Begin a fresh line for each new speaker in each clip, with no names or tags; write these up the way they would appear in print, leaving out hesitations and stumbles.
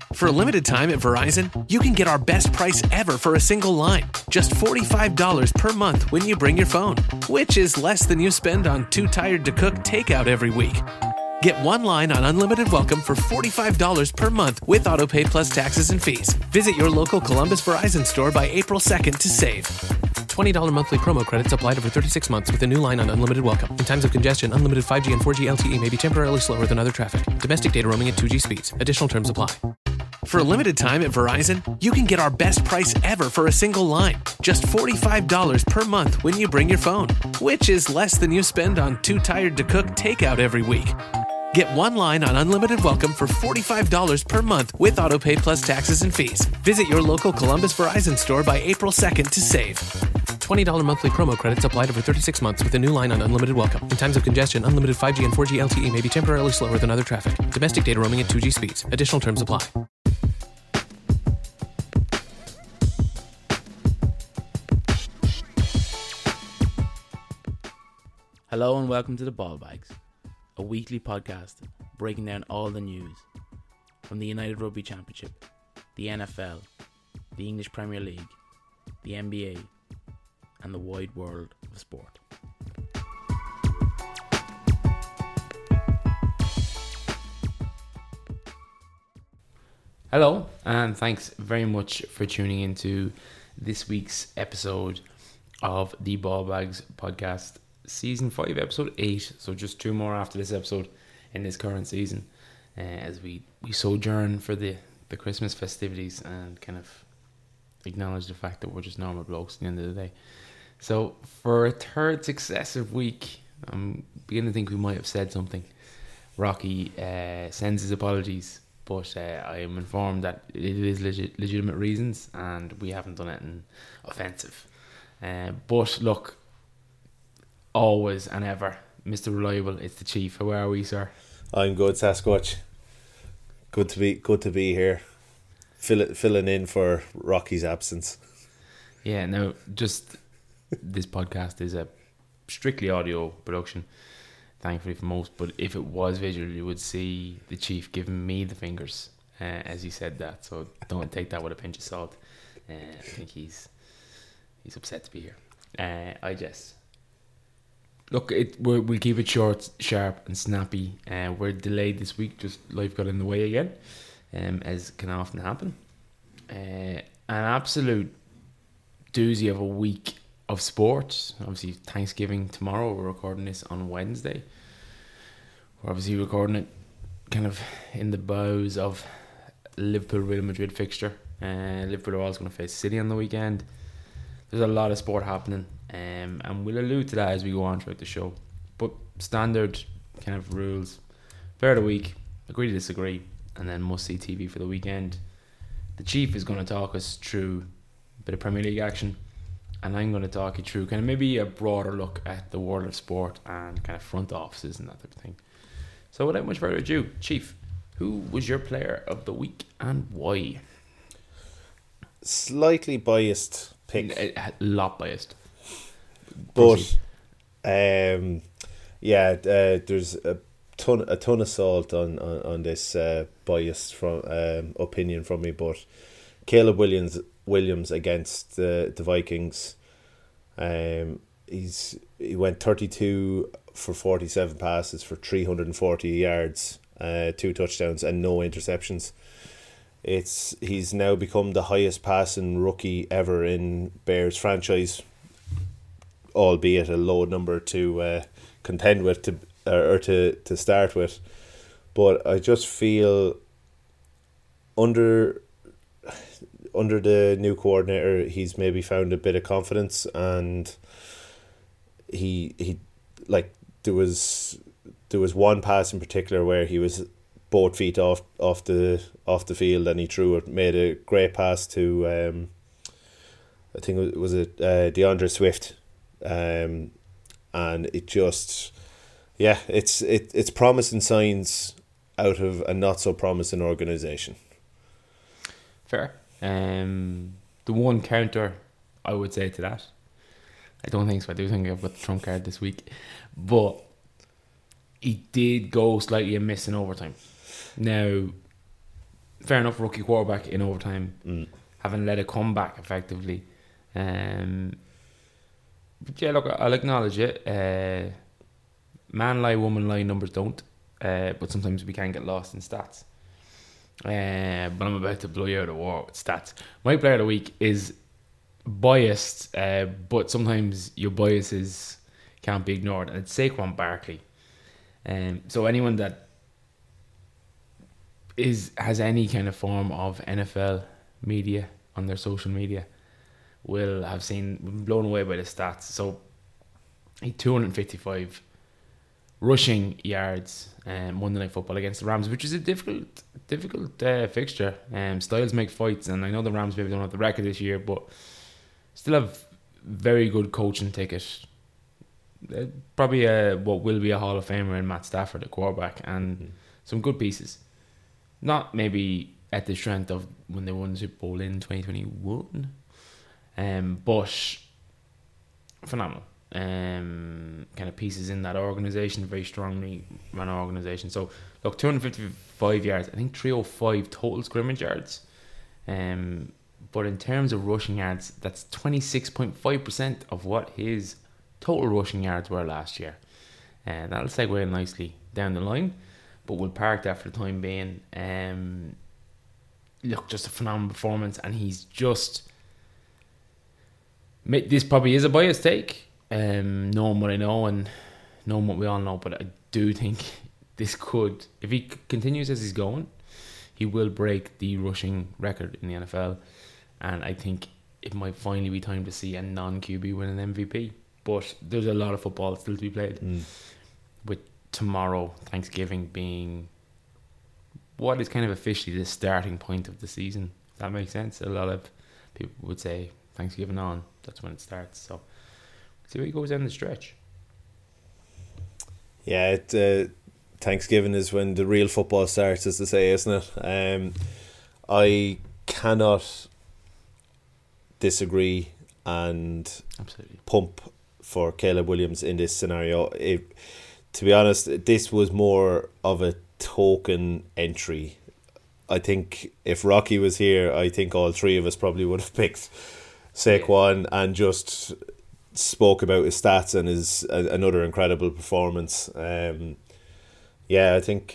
For a limited time at Verizon, you can get our best price ever for a single line. Just $45 per month when you bring your phone, which is less than you spend on Too Tired to Cook takeout every week. Get one line on Unlimited Welcome for $45 per month with AutoPay plus taxes and fees. Visit your local Columbus Verizon store by April 2nd to save. $20 monthly promo credits applied over 36 months with a new line on Unlimited Welcome. In times of congestion, unlimited 5G and 4G LTE may be temporarily slower than other traffic. Domestic data roaming at 2G speeds. Additional terms apply. For a limited time at Verizon, you can get our best price ever for a single line. Just $45 per month when you bring your phone, which is less than you spend on Too Tired to Cook takeout every week. Get one line on Unlimited Welcome for $45 per month with AutoPay plus taxes and fees. Visit your local Columbus Verizon store by April 2nd to save. $20 monthly promo credits applied over 36 months with a new line on Unlimited Welcome. In times of congestion, unlimited 5G and 4G LTE may be temporarily slower than other traffic. Domestic data roaming at 2G speeds. Additional terms apply.
Hello and welcome to the Ball Bags, a weekly podcast breaking down all the news from the United Rugby Championship, the NFL, the English Premier League, the NBA, and the wide world of sport. Hello, and thanks very much for tuning into this week's episode of the Ball Bags podcast. Season 5, episode 8, so just 2 more after this episode in this current season, as we sojourn for the Christmas festivities and kind of acknowledge the fact that we're just normal blokes at the end of the day. So for a third successive week, I'm beginning to think we might have said something. Rocky sends his apologies, but I am informed that it is legitimate reasons and we haven't done anything offensive. But look, always and ever, Mr. Reliable, it's the Chief. How are we, sir?
I'm good, Sasquatch. Good to be here, filling in for Rocky's absence.
Yeah, now just this podcast is a strictly audio production, thankfully for most. But if it was visual, you would see the Chief giving me the fingers as he said that. So don't take that with a pinch of salt. I think he's upset to be here. I guess. Look, we'll keep it short, sharp and snappy. We're delayed this week, just life got in the way again, as can often happen. An absolute doozy of a week of sport. Obviously Thanksgiving tomorrow, we're recording this on Wednesday. We're obviously recording it kind of in the bows of Liverpool-Real Madrid fixture. Liverpool are also going to face City on the weekend. There's a lot of sport happening. And we'll allude to that as we go on throughout the show. But standard kind of rules: player of the week, agree to disagree, and then must see TV for the weekend. The Chief is going to talk us through a bit of Premier League action, and I'm going to talk you through kind of maybe a broader look at the world of sport and kind of front offices and that type of thing. So without much further ado, Chief, who was your player of the week and why?
Slightly biased pick.
A lot biased.
But there's a ton of salt on this biased from opinion from me. But Caleb Williams against the Vikings, he went 32 for 47 passes for 340 yards, 2 touchdowns and no interceptions. He's now become the highest passing rookie ever in Bears franchise, albeit a low number to contend with to start with. But I just feel under the new coordinator, he's maybe found a bit of confidence, and he like there was one pass in particular where he was both feet off the field and he made a great pass to I think it was DeAndre Swift. And it just, it's promising signs out of a not so promising organisation.
Fair. The one counter I would say to that, I don't think so. I do think I've got the trump card this week, but he did go slightly amiss in overtime. Now, fair enough, rookie quarterback in overtime, having led a comeback effectively. But yeah, look, I'll acknowledge it. Man lie, woman lie, numbers don't. But sometimes we can get lost in stats. But I'm about to blow you out of the water with stats. My player of the week is biased, but sometimes your biases can't be ignored, and it's Saquon Barkley. So anyone that has any kind of form of NFL media on their social media will have been blown away by the stats. So he 255 rushing yards Monday Night Football against the Rams, which is a difficult fixture. Styles make fights, and I know the Rams maybe don't have the record this year, but still have very good coaching ticket. Probably what will be a Hall of Famer in Matt Stafford, at quarterback, and some good pieces. Not maybe at the strength of when they won the Super Bowl in 2021, but phenomenal. Kind of pieces in that organisation, very strongly run organisation. So look, 255 yards, I think 305 total scrimmage yards. But in terms of rushing yards, that's 26.5% of what his total rushing yards were last year. And that'll segue nicely down the line, but we'll park that for the time being. Look, just a phenomenal performance, and he's just... This probably is a biased take, knowing what I know and knowing what we all know, but I do think this could, if he continues as he's going, he will break the rushing record in the NFL, and I think it might finally be time to see a non-QB win an MVP. But there's a lot of football still to be played, with tomorrow, Thanksgiving, being what is kind of officially the starting point of the season. If that makes sense. A lot of people would say Thanksgiving on, that's when it starts. So see where he goes down the stretch.
Yeah, Thanksgiving is when the real football starts, as they say, isn't it? I cannot disagree and
absolutely
pump for Caleb Williams in this scenario. To be honest, this was more of a token entry. I think if Rocky was here, I think all three of us probably would have picked Saquon and just spoke about his stats and his another incredible performance. I think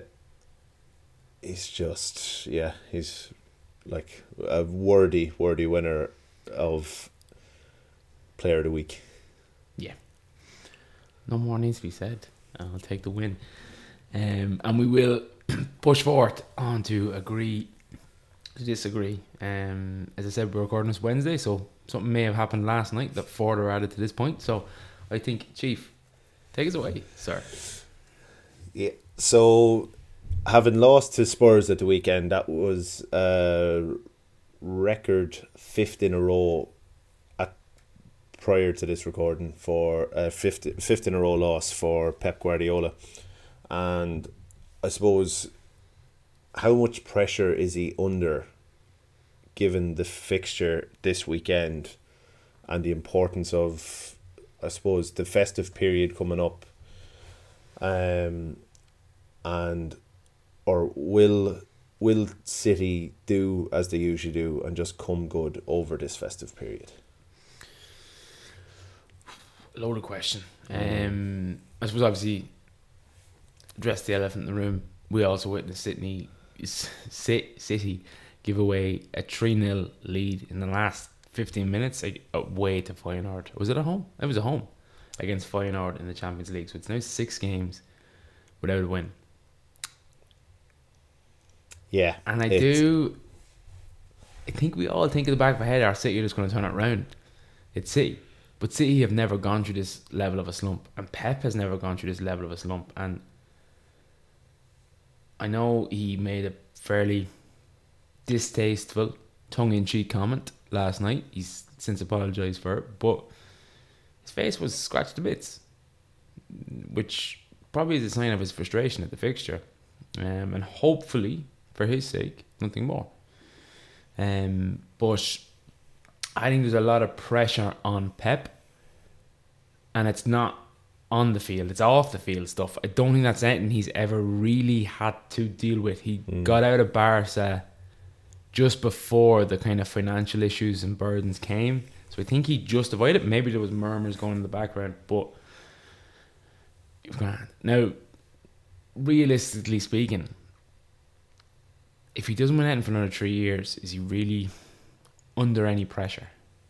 he's like a worthy winner of Player of the Week.
Yeah, no more needs to be said. I'll take the win, and we will push forward on to agree to disagree. As I said, we're recording this Wednesday, so something may have happened last night that further added to this point. So I think, Chief, take us away, sir.
Yeah. So, having lost to Spurs at the weekend, that was a record fifth in a row prior to this recording for a fifth in a row loss for Pep Guardiola. And I suppose, how much pressure is he under given the fixture this weekend and the importance of, I suppose, the festive period coming up, or will City do as they usually do and just come good over this festive period?
Loaded question. I suppose obviously address the elephant in the room. We also witnessed City give away a 3-0 lead in the last 15 minutes away to Feyenoord. Was it at home? It was at home against Feyenoord in the Champions League. So it's now 6 games without a win.
Yeah.
And I think we all think in the back of our head, our City are just going to turn it around. It's City. But City have never gone through this level of a slump. And Pep has never gone through this level of a slump. And I know he made a fairly distasteful, tongue-in-cheek comment last night. He's since apologised for it. But his face was scratched to bits, which probably is a sign of his frustration at the fixture. And hopefully, for his sake, nothing more. But I think there's a lot of pressure on Pep, and it's not on the field. It's off the field stuff. I don't think that's anything he's ever really had to deal with. He got out of Barca just before the kind of financial issues and burdens came. So I think he justified it. Maybe there was murmurs going in the background, but now, realistically speaking, if he doesn't win anything for another 3 years, is he really under any pressure?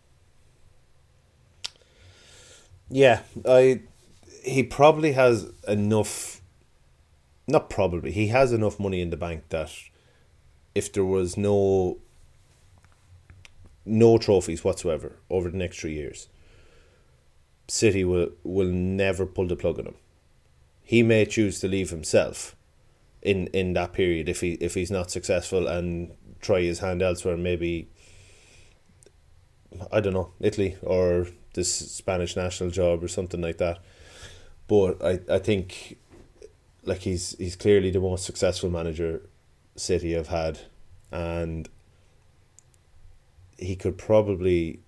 Yeah, he probably has enough. Not probably. He has enough money in the bank that if there was no trophies whatsoever over the next 3 years, City will never pull the plug on him. He may choose to leave himself in that period if he's not successful and try his hand elsewhere. Maybe, I don't know, Italy or this Spanish national job or something like that. But I think like he's clearly the most successful manager City have had, and he could probably,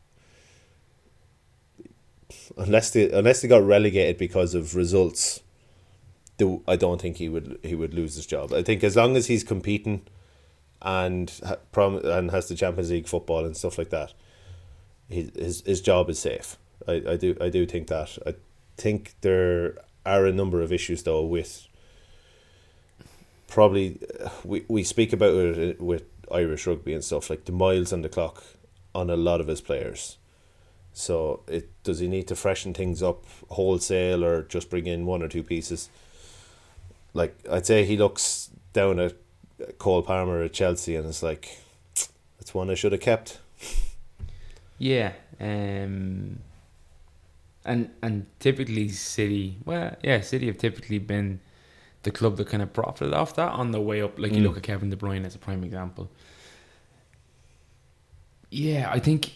unless they got relegated because of results, I don't think he would lose his job. I think as long as he's competing and has the Champions League football and stuff like that, his job is safe. I do think that. I think there are a number of issues though with probably we speak about it with Irish rugby and stuff, like the miles on the clock on a lot of his players. So does he need to freshen things up wholesale or just bring in one or two pieces? Like, I'd say he looks down at Cole Palmer at Chelsea and it's like, that's one I should have kept.
Yeah, and typically City have typically been the club that kind of profited off that on the way up. Like you look at Kevin De Bruyne as a prime example. Yeah, I think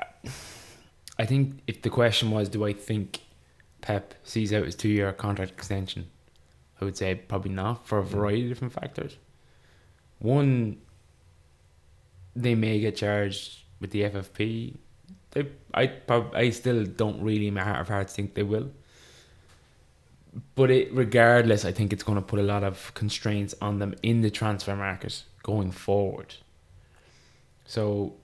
if the question was, do I think Pep sees out his 2-year contract extension, I would say probably not, for a variety of different factors. One, they may get charged with the FFP. I still don't really in my heart of hearts think they will. But regardless, I think it's going to put a lot of constraints on them in the transfer market going forward. So,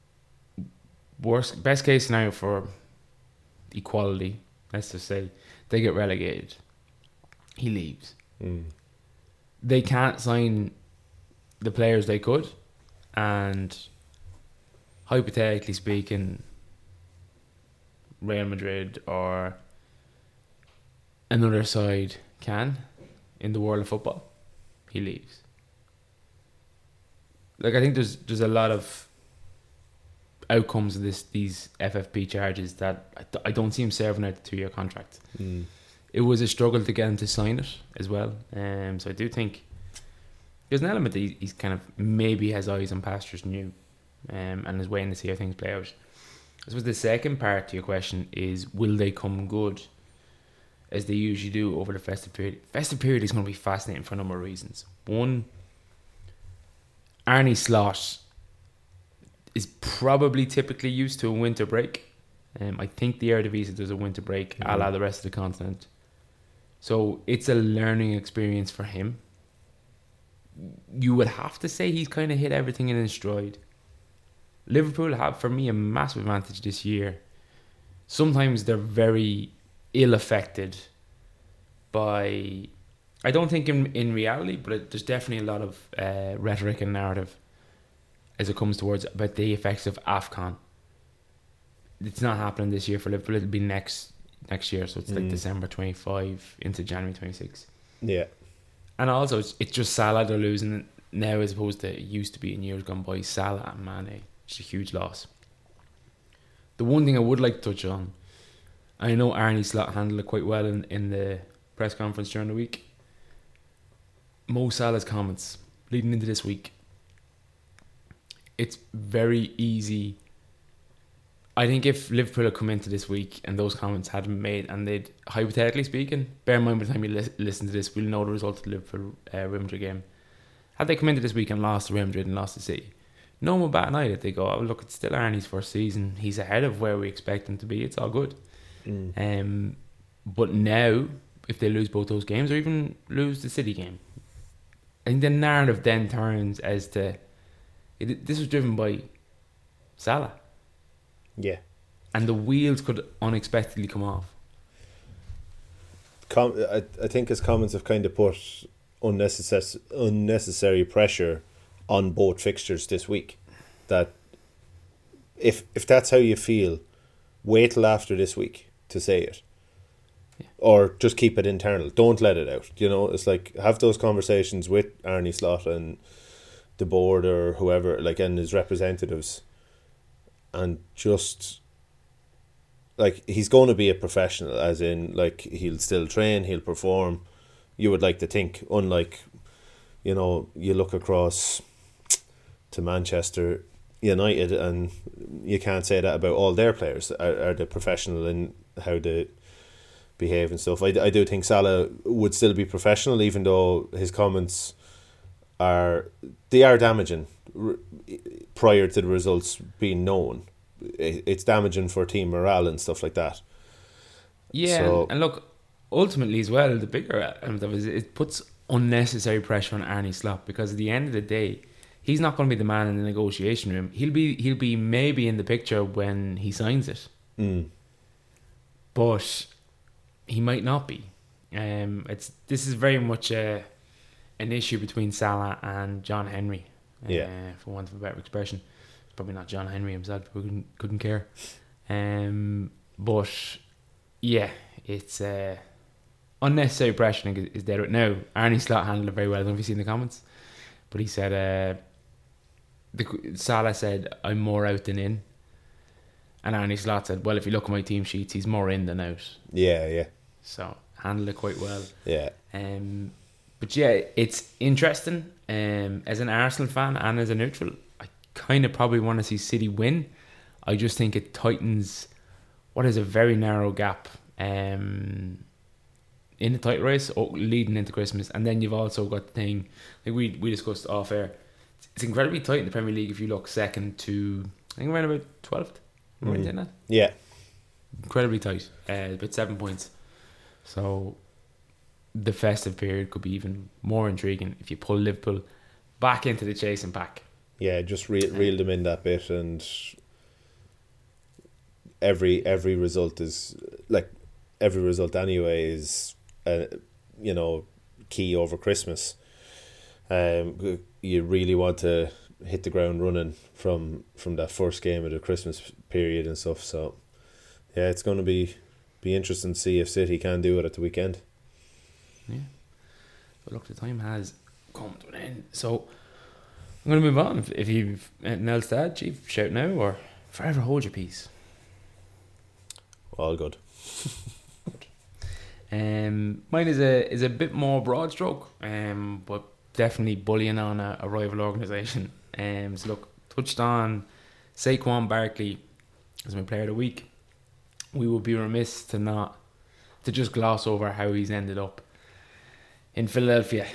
best case scenario for equality, let's just say they get relegated. He leaves. They can't sign the players they could, and hypothetically speaking, Real Madrid or another side can in the world of football. He leaves. Like, I think there's a lot of outcomes of these FFP charges that I don't see him serving out the 2-year contract. It was a struggle to get him to sign it as well. So I do think there's an element that he's kind of maybe has eyes on pastures new, and is waiting to see how things play out. I suppose the second part to your question is, will they come good as they usually do over the festive period? Festive period is going to be fascinating for a number of reasons. One, Arne Slot is probably typically used to a winter break. I think the Eredivisie does a winter break a la the rest of the continent. So it's a learning experience for him. You would have to say he's kind of hit everything in his stride. Liverpool have, for me, a massive advantage this year. Sometimes they're very ill affected by, I don't think in reality, but there's definitely a lot of rhetoric and narrative as it comes towards about the effects of AFCON. It's not happening this year for Liverpool. It'll be next year, so it's like December 25 into January 26.
Yeah.
And also it's just Salah they're losing now as opposed to it used to be in years gone by. Salah and Mane, it's a huge loss. The one thing I would like to touch on, I know Arne Slot handled it quite well in the press conference during the week. Mo Salah's comments leading into this week. It's very easy. I think if Liverpool had come into this week and those comments hadn't been made, and they'd, hypothetically speaking, bear in mind by the time you listen to this, we'll know the result of the Liverpool Real Madrid game. Had they come into this week and lost to Real Madrid and lost to City, no one would bat an eye that they go, oh, look, it's still Arnie's first season. He's ahead of where we expect him to be. It's all good. But now, if they lose both those games, or even lose the City game, I think the narrative then turns as to this was driven by Salah,
Yeah.
and the wheels could unexpectedly come off.
I think his comments have kind of put unnecessary pressure on both fixtures this week. That if that's how you feel, wait till after this week to say it.
Yeah.
Or just keep it internal. Don't let it out. You know, it's like have those conversations with Arne Slot and the board or whoever, like, and his representatives, and just like he's going to be a professional, as in like he'll still train, he'll perform. You would like to think, unlike, you know, you look across to Manchester United and you can't say that about all their players. Are they professional in how they behave and stuff? I do think Salah would still be professional, even though his comments are damaging prior to the results being known. It's damaging for team morale and stuff like that.
Yeah,
So,
and look, ultimately as well, the bigger element of it is it puts unnecessary pressure on Arne Slot, because at the end of the day, he's not going to be the man in the negotiation room. He'll be maybe in the picture when he signs it, but he might not be. This is very much an issue between Salah and John Henry, for want of a better expression. Probably not John Henry himself, who couldn't care. But yeah, it's unnecessary pressure is there. Now, Arne Slot handled it very well. I don't know if you've seen the comments, but he said, Salah said, "I'm more out than in," and Arne Slot said, "Well, if you look at my team sheets, he's more in than out."
yeah.
So handled it quite well.
Yeah.
But yeah, it's interesting. As an Arsenal fan and as a neutral, I kind of probably want to see City win. I just think it tightens what is a very narrow gap in the title race leading into Christmas. And then you've also got the thing, like we discussed off air, it's incredibly tight in the Premier League if you look second to, I think around about 12th. Right in that?
Yeah.
Incredibly tight, about 7 points. So the festive period could be even more intriguing if you pull Liverpool back into the chasing pack.
Yeah, just reel them in that bit, and every result is like every result anyway is key over Christmas. You really want to hit the ground running from that first game of the Christmas period and stuff. So yeah, it's going to be interesting to see if City can do it at the weekend.
Yeah. But look, the time has come to an end. So I'm going to move on. If you've anything else to add, Chief, shout now or forever hold your peace.
All good.
Mine is a bit more broad stroke, but definitely bullying on a rival organisation. So look, touched on Saquon Barkley as my player of the week. We would be remiss to just gloss over how he's ended up in Philadelphia.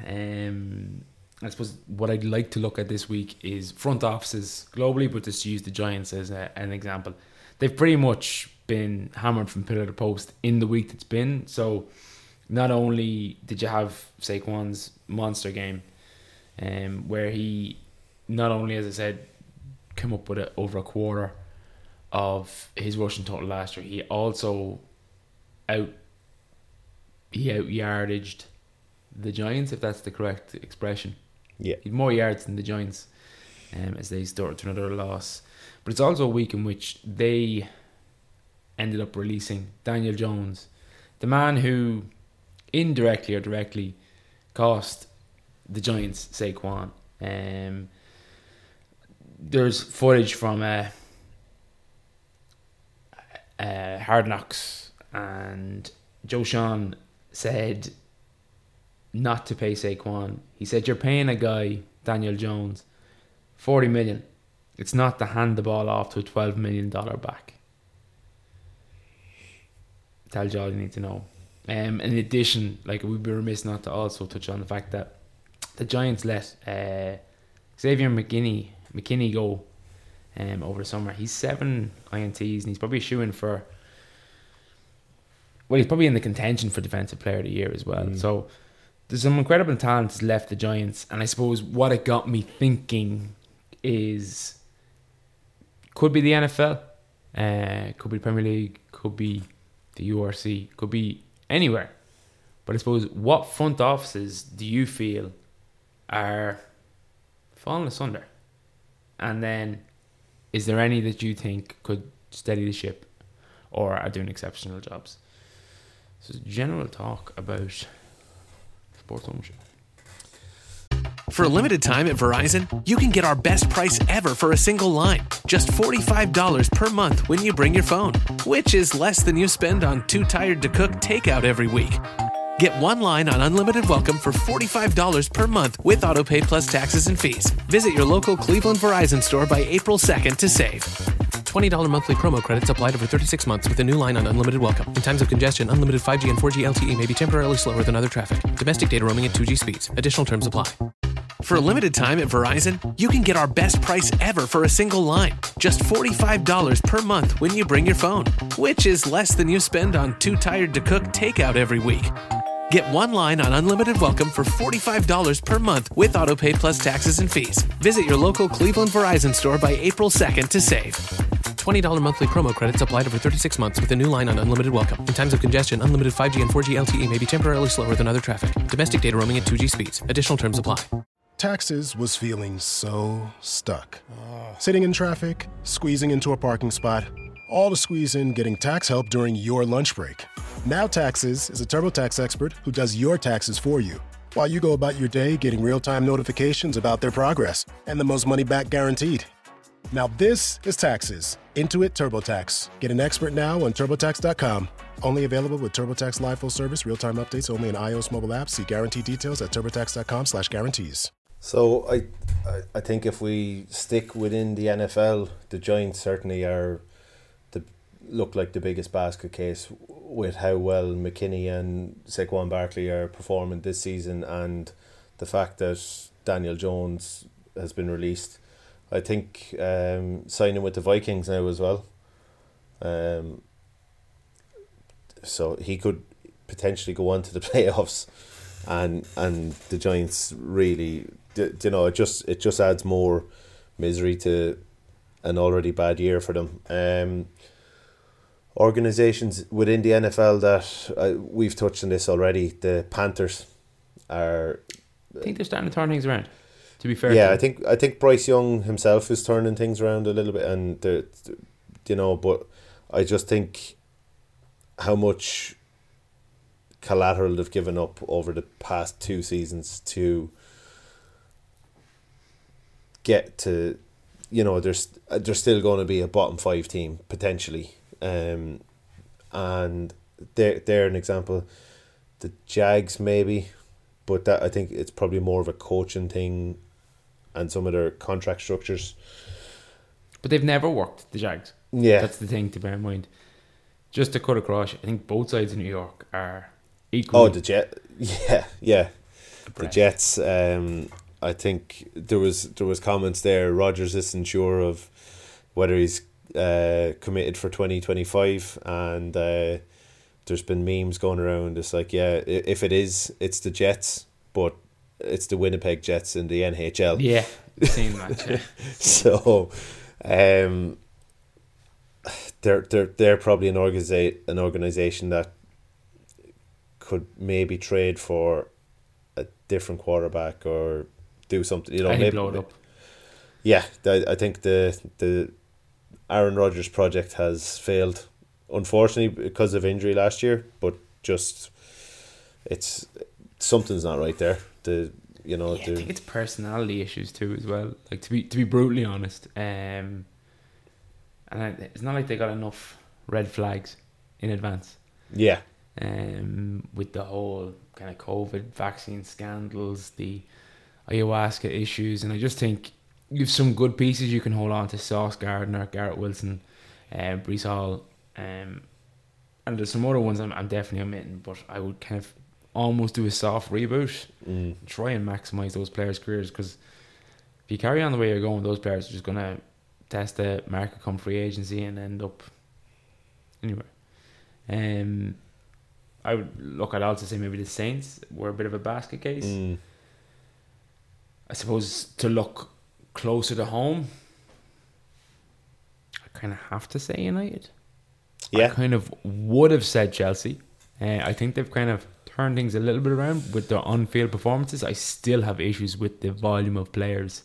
I suppose what I'd like to look at this week is front offices globally, but just use the Giants as an example. They've pretty much been hammered from pillar to post in the week that's been. So not only did you have Saquon's monster game, where he not only, as I said, came up with over a quarter of his rushing total last year, he also out yardaged the Giants, if that's the correct expression.
Yeah.
He had more yards than the Giants as they started to another loss. But it's also a week in which they ended up releasing Daniel Jones, the man who indirectly or directly cost the Giants Saquon. There's footage from Hard Knocks, and Joe Sean said not to pay Saquon. He said, "You're paying a guy, Daniel Jones, $40 million. It's not to hand the ball off to a $12 million back." Tells you all you need to know. In addition, like, we'd be remiss not to also touch on the fact that the Giants let Xavier McKinney go over the summer. He's 7 INTs and he's probably shooing for well, he's probably in the contention for Defensive Player of the Year as well. So there's some incredible talent that's left the Giants, and I suppose what it got me thinking is could be the NFL, could be Premier League, could be the URC, could be anywhere. But I suppose, what front offices do you feel are falling asunder? And then, is there any that you think could steady the ship or are doing exceptional jobs? So, general talk about sports ownership.
For a limited time at Verizon, you can get our best price ever for a single line. Just $45 per month when you bring your phone, which is less than you spend on Too Tired to Cook takeout every week. Get one line on Unlimited Welcome for $45 per month with AutoPay plus taxes and fees. Visit your local Cleveland Verizon store by April 2nd to save. $20 monthly promo credits applied over 36 months with a new line on Unlimited Welcome. In times of congestion, unlimited 5G and 4G LTE may be temporarily slower than other traffic. Domestic data roaming at 2G speeds. Additional terms apply. For a limited time at Verizon, you can get our best price ever for a single line. Just $45 per month when you bring your phone, which is less than you spend on Too Tired to Cook takeout every week. Get one line on Unlimited Welcome for $45 per month with AutoPay plus taxes and fees. Visit your local Cleveland Verizon store by April 2nd to save. $20 monthly promo credits applied over 36 months with a new line on Unlimited Welcome. In times of congestion, unlimited 5G and 4G LTE may be temporarily slower than other traffic. Domestic data roaming at 2G speeds. Additional terms apply.
Taxes was feeling so stuck. Sitting in traffic, squeezing into a parking spot, all to squeeze in getting tax help during your lunch break. Now Taxes is a TurboTax expert who does your taxes for you, while you go about your day getting real-time notifications about their progress and the most money back guaranteed. Now this is Taxes. Intuit TurboTax. Get an expert now on TurboTax.com. Only available with TurboTax Live Full Service. Real-time updates only in iOS mobile apps. See guarantee details at TurboTax.com/guarantees.
So I think if we stick within the NFL, the Giants certainly look like the biggest basket case with how well McKinney and Saquon Barkley are performing this season, and the fact that Daniel Jones has been released. I think signing with the Vikings now as well. So he could potentially go on to the playoffs, and the Giants really, you know, it just adds more misery to an already bad year for them. Organizations within the NFL that we've touched on this already. The Panthers are.
I think they're starting to turn things around. To be fair,
yeah, I think Bryce Young himself is turning things around a little bit, and but I just think how much collateral they've given up over the past 2 seasons to get to, they're still going to be a bottom 5 team potentially, and they're an example. The Jags maybe, but that I think it's probably more of a coaching thing and some of their contract structures.
But they've never worked, the Jags.
Yeah.
That's the thing to bear in mind. Just to cut across, I think both sides of New York are equally...
Oh, the Jets. Yeah. The Jets, I think there was comments there. Rodgers isn't sure of whether he's committed for 2025, and there's been memes going around. It's like, yeah, if it is, it's the Jets, but it's the Winnipeg Jets in the NHL.
Yeah, same match. Yeah.
So, they're probably an organization that could maybe trade for a different quarterback or do something. Maybe
blow it up.
Yeah, I think the Aaron Rodgers project has failed, unfortunately, because of injury last year. But just something's not right there. I think it's
personality issues too as well. Like to be brutally honest, and it's not like they got enough red flags in advance.
Yeah.
With the whole kind of COVID vaccine scandals, the ayahuasca issues, and I just think you've some good pieces you can hold on to. Sauce Gardner, Garrett Wilson, Breece Hall, and there's some other ones I'm definitely omitting, but I would kind of almost do a soft reboot, try and maximise those players' careers, because if you carry on the way you're going, those players are just going to test the market come free agency and end up anywhere. I'd also say maybe the Saints were a bit of a basket case. I suppose to look closer to home, I kind of have to say United.
Yeah.
I kind of would have said Chelsea. I think they've kind of turned things a little bit around with their on-field performances. I still have issues with the volume of players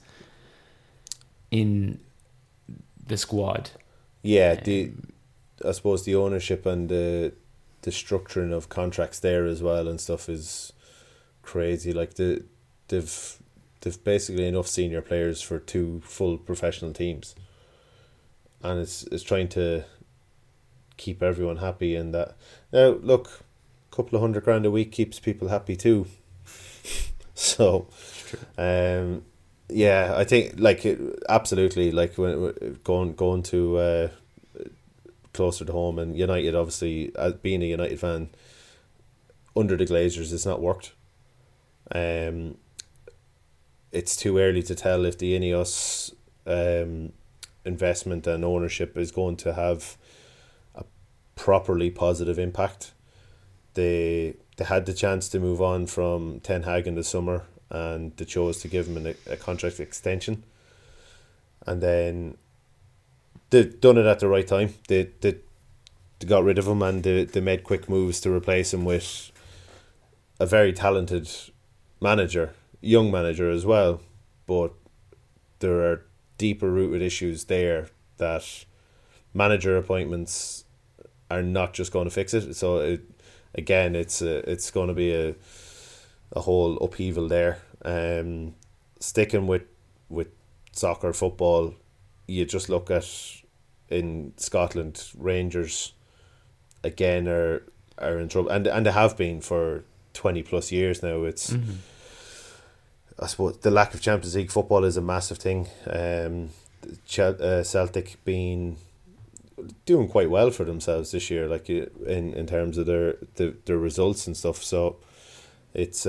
in the squad.
Yeah, I suppose the ownership and the structuring of contracts there as well and stuff is crazy. Like they've basically enough senior players for 2 full professional teams, and it's trying to keep everyone happy. And that now look, a couple of $100,000 a week keeps people happy too. So, yeah, I think like absolutely, like when going to closer to home, and United obviously, as being a United fan, under the Glazers it's not worked. It's too early to tell if the Ineos investment and ownership is going to have a properly positive impact. They had the chance to move on from Ten Hag in the summer, and they chose to give him a contract extension, and then they've done it at the right time. They got rid of him, and they made quick moves to replace him with a very talented manager, young manager as well. But there are deeper rooted issues there that manager appointments are not just going to fix it. So it's going to be a whole upheaval there. Sticking with soccer, football, you just look at in Scotland, Rangers again are in trouble, and they have been for 20 plus years now. It's I suppose the lack of Champions League football is a massive thing. Celtic been doing quite well for themselves this year, like in terms of their results and stuff. So it's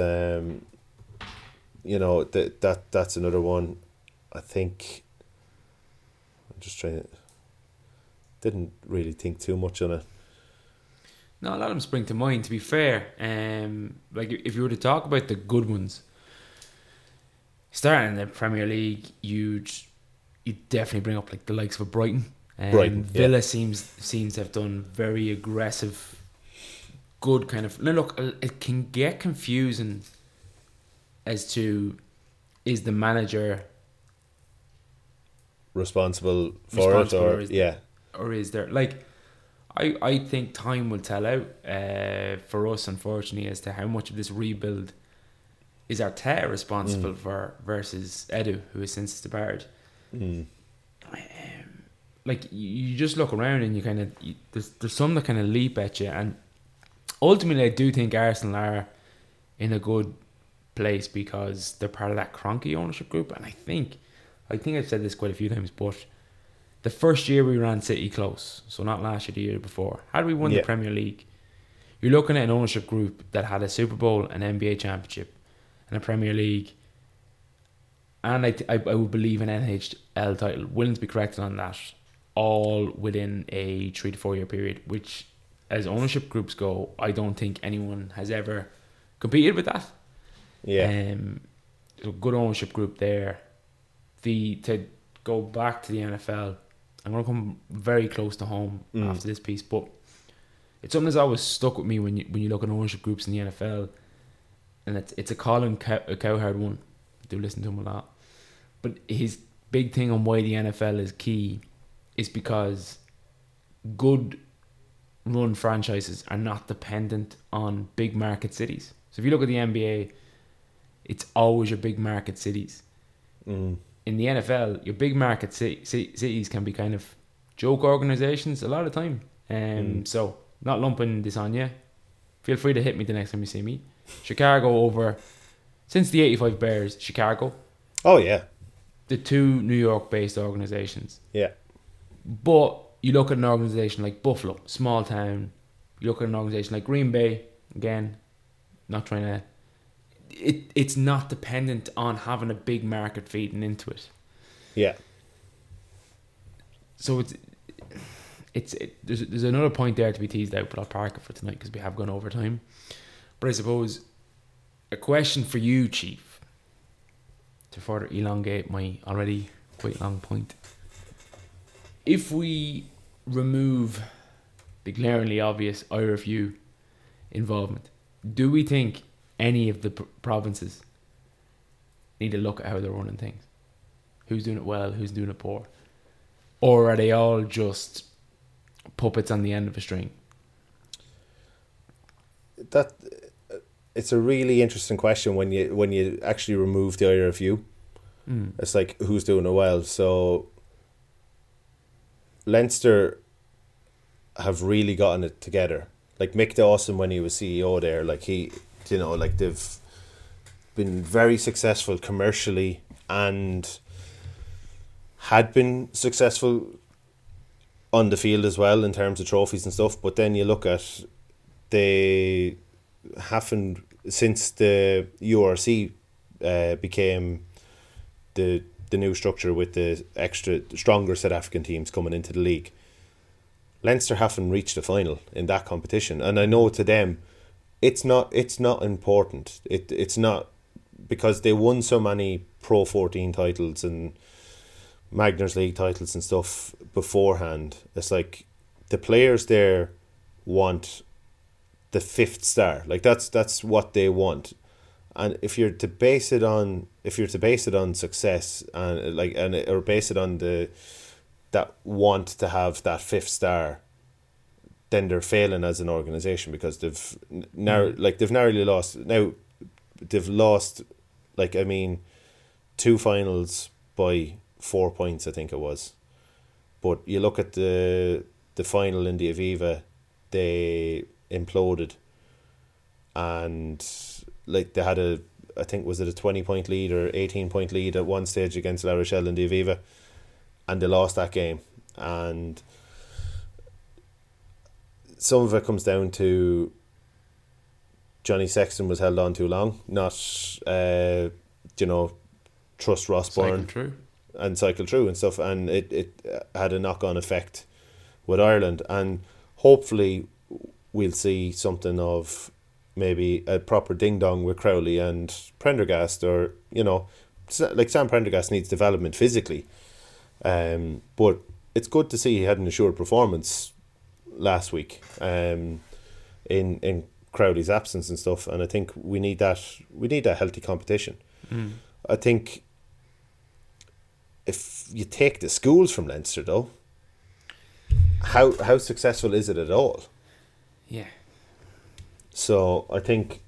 that's another one. I think I'm just trying to. Didn't really think too much on it.
No, a lot of them spring to mind, to be fair. Like if you were to talk about the good ones, starting in the Premier League, you'd definitely bring up like the likes of Brighton.
Brighton,
Villa seems to have done very aggressive, good kind of. Now look, it can get confusing as to is the manager
responsible for it, or
or is there like I think time will tell out for us, unfortunately, as to how much of this rebuild is Arteta responsible for versus Edu, who has since departed. Like you just look around and you kind of there's some that kind of leap at you, and ultimately I do think Arsenal are in a good place because they're part of that Kroenke ownership group. And I think I've said this quite a few times, but the first year we ran City close, so not last year, the year before, had we won the Premier League, you're looking at an ownership group that had a Super Bowl, an NBA championship, and a Premier League, and I would believe an NHL title. Willing to be corrected on that, all within a 3 to 4 year period, which as ownership groups go, I don't think anyone has ever competed with that. So good ownership group there. To go back to the NFL, I'm going to come very close to home after this piece, but it's something that's always stuck with me when you look at ownership groups in the NFL, and it's a Colin Cowherd one. I do listen to him a lot, but his big thing on why the NFL is key is because good run franchises are not dependent on big market cities. So if you look at the NBA, it's always your big market cities. In the NFL, your big market cities can be kind of joke organizations a lot of the time. So not lumping this on you. Feel free to hit me the next time you see me. Chicago since the 85 Bears, Chicago.
Oh yeah.
The 2 New York based organizations.
Yeah.
But you look at an organization like Buffalo, small town. You look at an organization like Green Bay, again, not trying to. It's not dependent on having a big market feeding into it.
Yeah.
So there's another point there to be teased out, but I'll park it for tonight because we have gone over time. But I suppose a question for you, Chief, to further elongate my already quite long point. If we remove the glaringly obvious IRFU involvement, do we think any of the provinces need to look at how they're running things? Who's doing it well, who's doing it poor? Or are they all just puppets on the end of a string?
That it's a really interesting question when you actually remove the IRFU. It's like, who's doing it well? So Leinster have really gotten it together. Like Mick Dawson, when he was CEO there, like they've been very successful commercially and had been successful on the field as well in terms of trophies and stuff. But then you look at, they haven't, since the URC became the new structure with the extra stronger South African teams coming into the league, Leinster haven't reached the final in that competition. And I know to them it's not important. It's not, because they won so many Pro 14 titles and Magners League titles and stuff beforehand. It's like the players there want the fifth star. Like that's what they want. And if you're to base it on success or base it on that want to have that fifth star, then they're failing as an organisation, because they've narrowly lost. Now they've lost, 2 finals by 4 points, I think it was. But you look at the final in the Aviva, they imploded, and they had I think was it a 20-point lead or 18-point lead at one stage against La Rochelle in the Aviva, and they lost that game. And some of it comes down to Johnny Sexton was held on too long, not trust Rossbourne and cycle through and stuff, and it had a knock-on effect with Ireland. And hopefully we'll see something of maybe a proper ding-dong with Crowley and Prendergast, or Sam Prendergast needs development physically, but it's good to see he had an assured performance last week in Crowley's absence and stuff. And I think we need that healthy competition. I think if you take the schools from Leinster, though, how successful is it at all?
Yeah.
So I think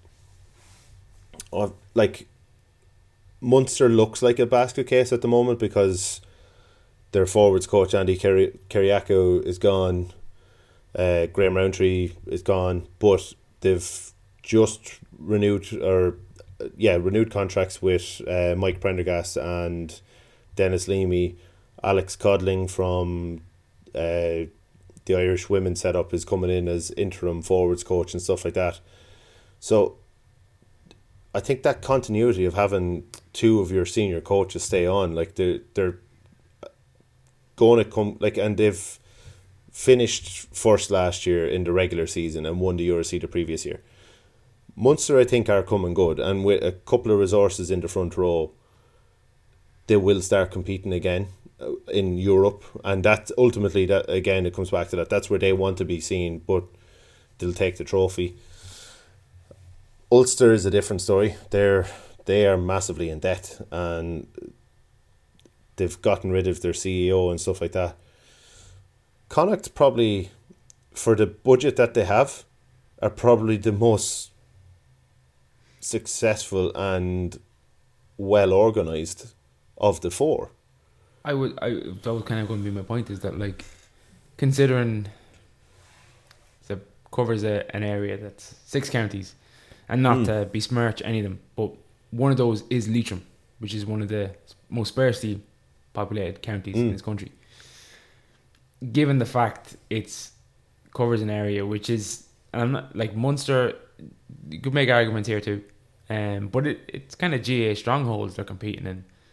Munster looks like a basket case at the moment, because their forwards coach Andy Kyriakou is gone, Graham Rowntree is gone, but they've just renewed contracts with Mike Prendergast and Dennis Leamy. Alex Codling from the Irish women's setup is coming in as interim forwards coach and stuff like that. So I think that continuity of having 2 of your senior coaches stay on, they're going to come, and they've finished first last year in the regular season and won the URC the previous year. Munster, I think, are coming good, and with a couple of resources in the front row, they will start competing again in Europe. And that ultimately, that again, it comes back to that. That's where they want to be seen, but they'll take the trophy. Ulster is a different story. They are massively in debt, and they've gotten rid of their CEO and stuff like that. Connacht, probably, for the budget that they have, are probably the most successful and well organised of the 4.
That was kind of going to be my point, is that considering it covers an area that's 6 counties, and not to besmirch any of them, but one of those is Leitrim, which is one of the most sparsely populated counties in this country. Given the fact it covers an area which is, and I'm not Munster, you could make arguments here too, but it's kind of GA strongholds they're competing in.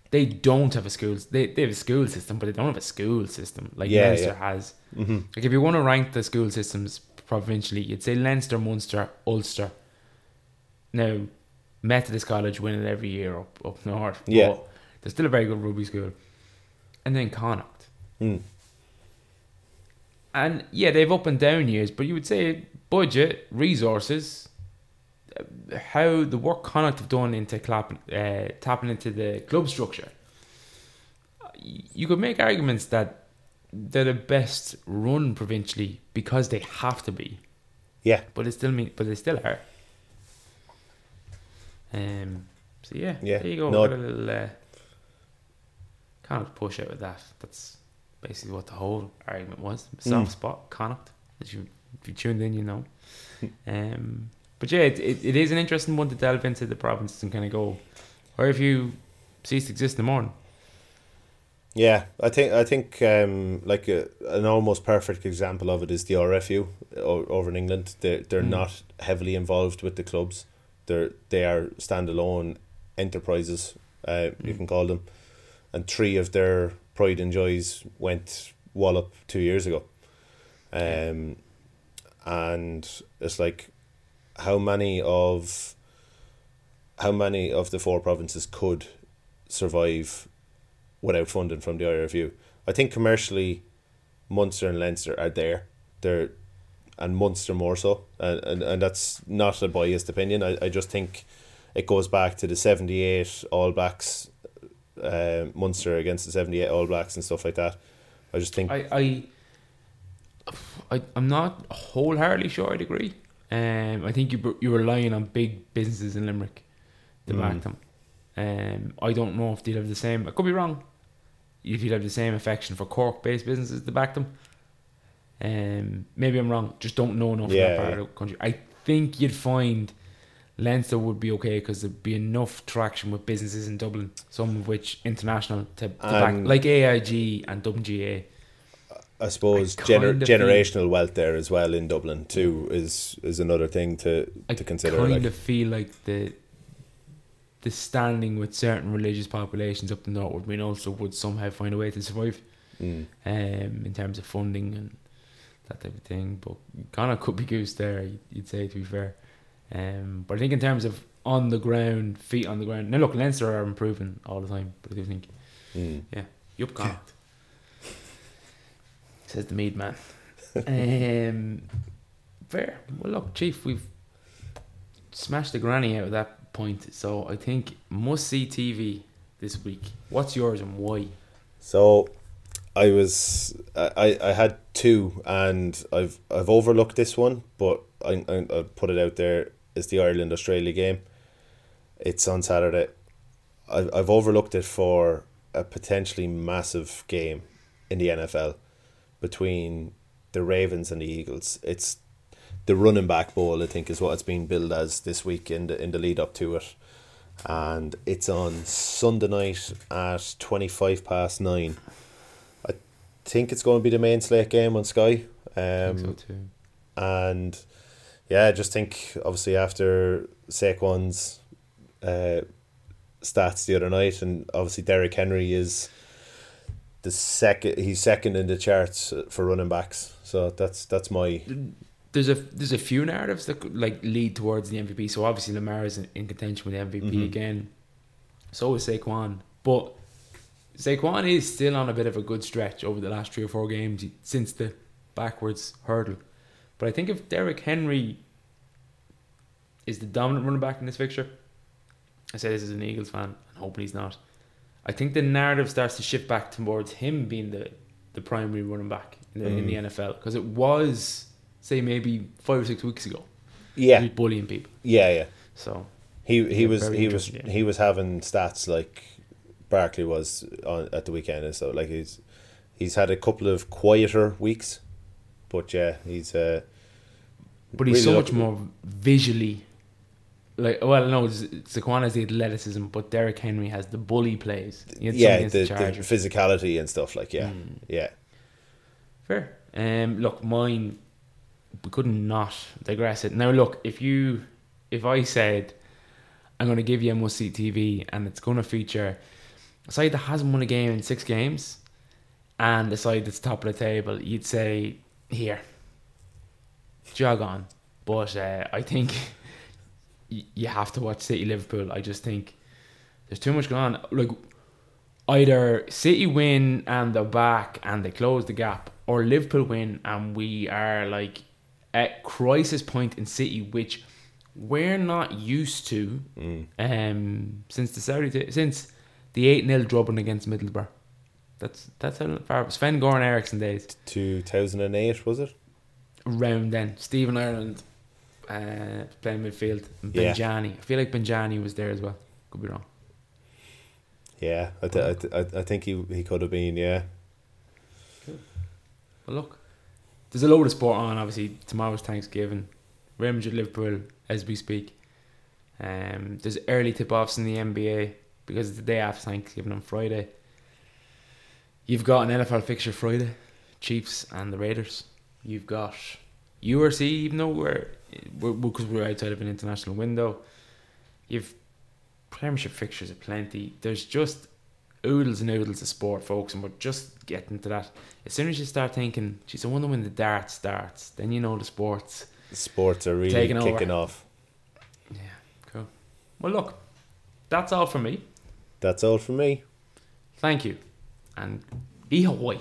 they don't have a school. They have a school system, but they don't have a school system like Leinster has.
Mm-hmm.
Like if you want to rank the school systems provincially, you'd say Leinster, Munster, Ulster. Now, Methodist College win it every year up north.
Yeah.
But there's still a very good rugby school. And then Connacht.
Mm.
And yeah, they've up and down years, but you would say budget, resources, how the work Connacht have done into tapping into the club structure. You could make arguments that they're the best run provincially because they have to be.
Yeah.
But they still are. So yeah, there you go.
No.
Got a little Connacht push out of that. That's basically what the whole argument was. Soft spot, Connacht. If you tuned in, you know. But yeah, it is an interesting one to delve into the provinces and kind of go, where have you ceased to exist in the morning?
Yeah, I think like an almost perfect example of it is the RFU over in England. They're not heavily involved with the clubs. They are standalone enterprises, you can call them, and 3 of their pride and joys went wallop 2 years ago, and it's like how many of the 4 provinces could survive without funding from the RFU. I think commercially, Munster and Leinster are there. And Munster more so, and that's not a biased opinion. I just think it goes back to the 78 All Blacks, Munster against the 78 All Blacks and stuff like that. I just think I'm not wholeheartedly sure I'd agree. I think you're relying on big businesses in Limerick to back them. I don't know if they'd have the same. I could be wrong. If you'd have the same affection for Cork-based businesses to back them. Maybe I'm wrong. Just don't know enough about that part of the country. I think you'd find Leinster would be okay because there'd be enough traction with businesses in Dublin, some of which international to back, like AIG and Dublin GA. I suppose generational wealth there as well in Dublin too is another thing to consider.
I kind of feel like the standing with certain religious populations up the north would mean also would somehow find a way to survive in terms of funding and that type of thing. But kind of could be goose there, you'd say, to be fair. But I think in terms of on the ground, feet on the ground. Now look, Leinster are improving all the time, but I do think, yup, Connacht. Says the Mead man. Fair. Well, look, Chief, we've smashed the granny out of that point. So I think must see TV this week. What's yours and why?
So I had 2 and I've overlooked this one, but I'll put it out there. It's the Ireland Australia game. It's on Saturday. I've overlooked it for a potentially massive game in the NFL between the Ravens and the Eagles. It's the running back bowl, I think, is what it's been billed as this week in the lead up to it, and it's on Sunday night at 9:25. I think it's going to be the main slate game on Sky.
I think so too.
And yeah, I just think obviously after Saquon's stats the other night, and obviously Derrick Henry is he's second in the charts for running backs, so that's my.
There's a few narratives that could, like, lead towards the MVP. So obviously Lamar is in contention with the MVP again. So is Saquon, but Saquon is still on a bit of a good stretch over the last 3 or 4 games since the backwards hurdle. But I think if Derrick Henry is the dominant running back in this fixture, I say this as an Eagles fan, and hoping he's not, I think the narrative starts to shift back towards him being the primary running back in the NFL, because it was, say, maybe 5 or 6 weeks ago.
Yeah,
he was bullying people.
Yeah.
So
he was having stats like Barkley was at the weekend, and so like he's had a couple of quieter weeks, but yeah, he's
but he's
really
so much more visually. Like, well, no, Saquon has the athleticism, but Derrick Henry has the bully plays.
The physicality and stuff, like, yeah.
Fair. Look, mine, we could not digress it. Now, look, if I said I'm going to give you a must-see TV and it's going to feature a side that hasn't won a game in 6 games and the side that's top of the table, you'd say, here, jog on. But I think you have to watch City Liverpool. I just think there's too much going on. Like, either City win and they're back and they close the gap, or Liverpool win and we are like at crisis point in City, which we're not used to since the 8-0 drubbing against Middlesbrough. That's how far it was. Sven-Goran Eriksson days.
2008, was it?
Around then. Stephen Ireland playing midfield. And Benjani. I feel like Benjani was there as well. Could be wrong.
Yeah, I think he could have been, yeah.
Cool. Well, look, there's a load of sport on. Obviously, tomorrow's Thanksgiving. Real Madrid, Liverpool, as we speak. There's early tip-offs in the NBA because it's the day after Thanksgiving on Friday. You've got an NFL fixture Friday, Chiefs and the Raiders. You've got URC, even though because we're outside of an international window. You've Premiership fixtures aplenty. There's just oodles and oodles of sport, folks, and we're just getting to that. As soon as you start thinking, geez, I wonder when the dart starts, then you know the sports
are really kicking off.
Yeah, cool. Well, look, that's all from me.
That's all from me.
Thank you, and Ahoy.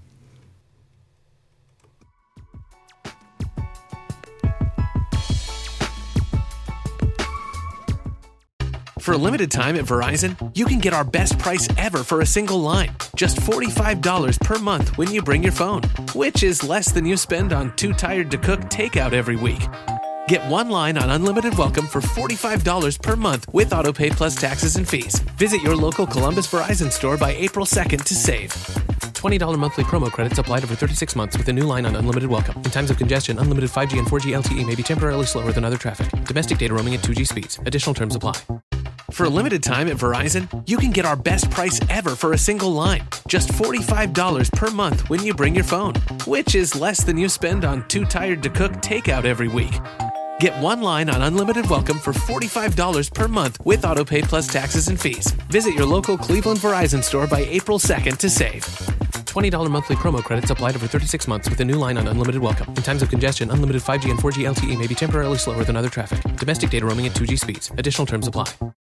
For a limited time at Verizon, you can get our best price ever for a single line. Just $45 per month when you bring your phone, which is less than you spend on Too Tired to Cook takeout every week. Get one line on unlimited welcome for $45 per month with autopay plus taxes and fees. Visit your local Columbus Verizon store by April 2nd to save. $20 monthly promo credits applied over 36 months with a new line on unlimited welcome. In times of congestion, unlimited 5G and 4G LTE may be temporarily slower than other traffic. Domestic data roaming at 2G speeds. Additional terms apply. For a limited time at Verizon, you can get our best price ever for a single line. Just $45 per month when you bring your phone, which is less than you spend on Too Tired to Cook takeout every week. Get one line on unlimited welcome for $45 per month with autopay plus taxes and fees. Visit your local Cleveland Verizon store by April 2nd to save. $20 monthly promo credits applied over 36 months with a new line on unlimited welcome. In times of congestion, unlimited 5G and 4G LTE may be temporarily slower than other traffic. Domestic data roaming at 2G speeds. Additional terms apply.